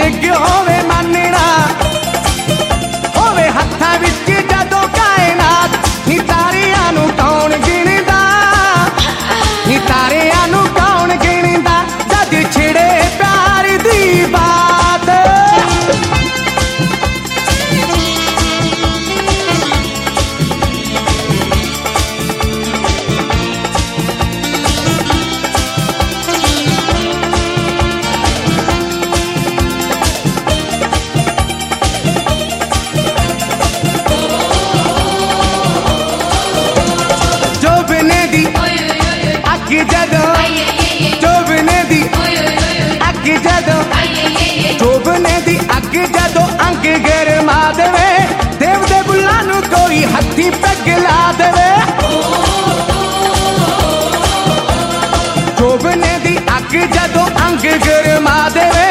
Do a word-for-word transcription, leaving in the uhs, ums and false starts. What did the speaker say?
डिग होवे मानना होवे हत्था विच जदों कायनात नी तारियां नूं कौन गिणदा नी तारियां नूं कौन गिणदा जद छिड़े प्यार दी बात जदों जोबने दी अग जदों जोबने दी अग जदों अंग गरमा देवे देव दे बुल्लां नूं कोई हत्थी पगला देवे जोबने दी अग जदों अंग गरमा देवे